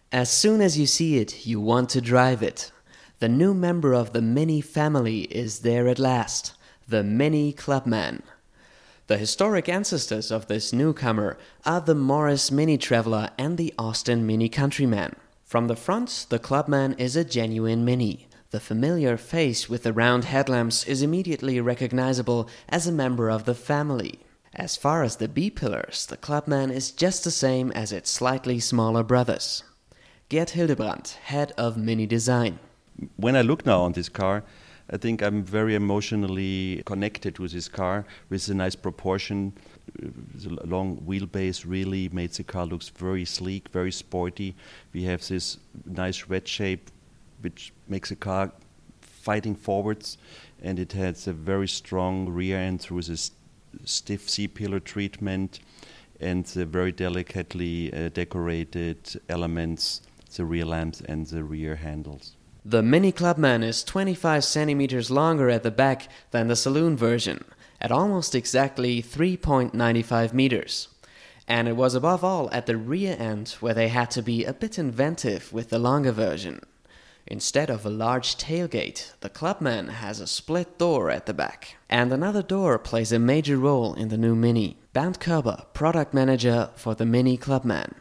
As soon as you see it, you want to drive it. The new member of the Mini family is there at last, the Mini Clubman. The historic ancestors of this newcomer are the Morris Mini Traveler and the Austin Mini Countryman. From the front, the Clubman is a genuine Mini. The familiar face with the round headlamps is immediately recognizable as a member of the family. As far as the B-pillars, the Clubman is just the same as its slightly smaller brothers. Gerd Hildebrandt, head of Mini Design. When I look now on this car, I think I'm very emotionally connected with this car with a nice proportion. The long wheelbase really makes the car looks very sleek, very sporty. We have this nice red shape which makes the car fighting forwards, and it has a very strong rear end through this stiff C-pillar treatment and the very delicately decorated elements, the rear lamps and the rear handles. The Mini Clubman is 25 centimeters longer at the back than the saloon version, at almost exactly 3.95 meters. And it was above all at the rear end where they had to be a bit inventive with the longer version. Instead of a large tailgate, the Clubman has a split door at the back. And another door plays a major role in the new Mini. Bernd Körber, product manager for the Mini Clubman.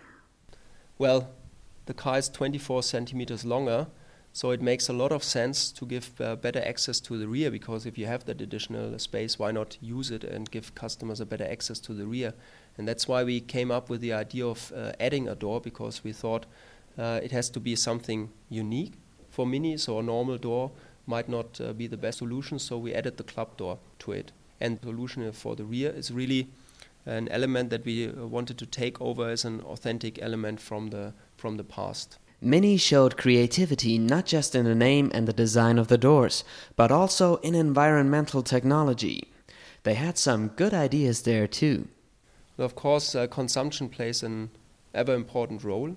Well, the car is 24 centimeters longer. So it makes a lot of sense to give better access to the rear, because if you have that additional space, why not use it and give customers a better access to the rear? And that's why we came up with the idea of adding a door, because we thought it has to be something unique for Mini, so a normal door might not be the best solution, so we added the club door to it. And the solution for the rear is really an element that we wanted to take over as an authentic element from the past. Mini showed creativity not just in the name and the design of the doors, but also in environmental technology. They had some good ideas there too. Of course, consumption plays an ever important role.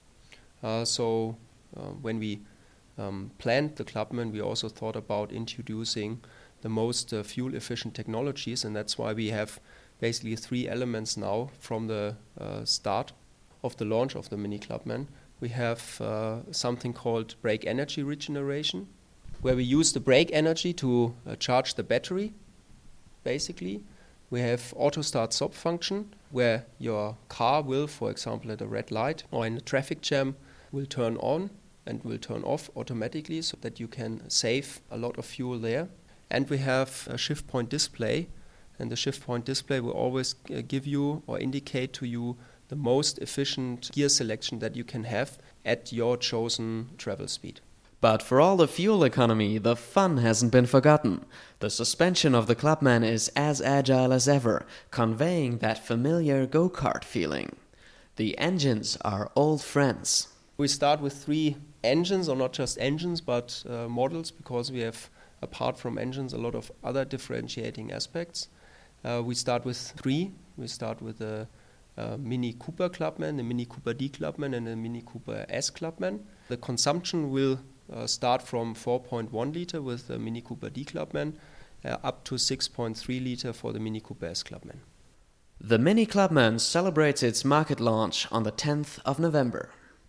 When we planned the Clubman, we also thought about introducing the most fuel-efficient technologies, and that's why we have basically three elements now from the start of the launch of the Mini Clubman. We have something called brake energy regeneration, where we use the brake energy to charge the battery, basically. We have auto start stop function, where your car will, for example, at a red light or in a traffic jam, will turn on and will turn off automatically, so that you can save a lot of fuel there. And we have a shift point display, and the shift point display will always give you or indicate to you the most efficient gear selection that you can have at your chosen travel speed. But for all the fuel economy, the fun hasn't been forgotten. The suspension of the Clubman is as agile as ever, conveying that familiar go-kart feeling. The engines are old friends. We start with three engines, or not just engines, but models, because we have, apart from engines, a lot of other differentiating aspects. We start with three. We start with the Mini Cooper Clubman, the Mini Cooper D Clubman, and the Mini Cooper S Clubman. The consumption will start from 4.1 liter with the Mini Cooper D Clubman up to 6.3 liter for the Mini Cooper S Clubman. The Mini Clubman celebrates its market launch on the 10th of November.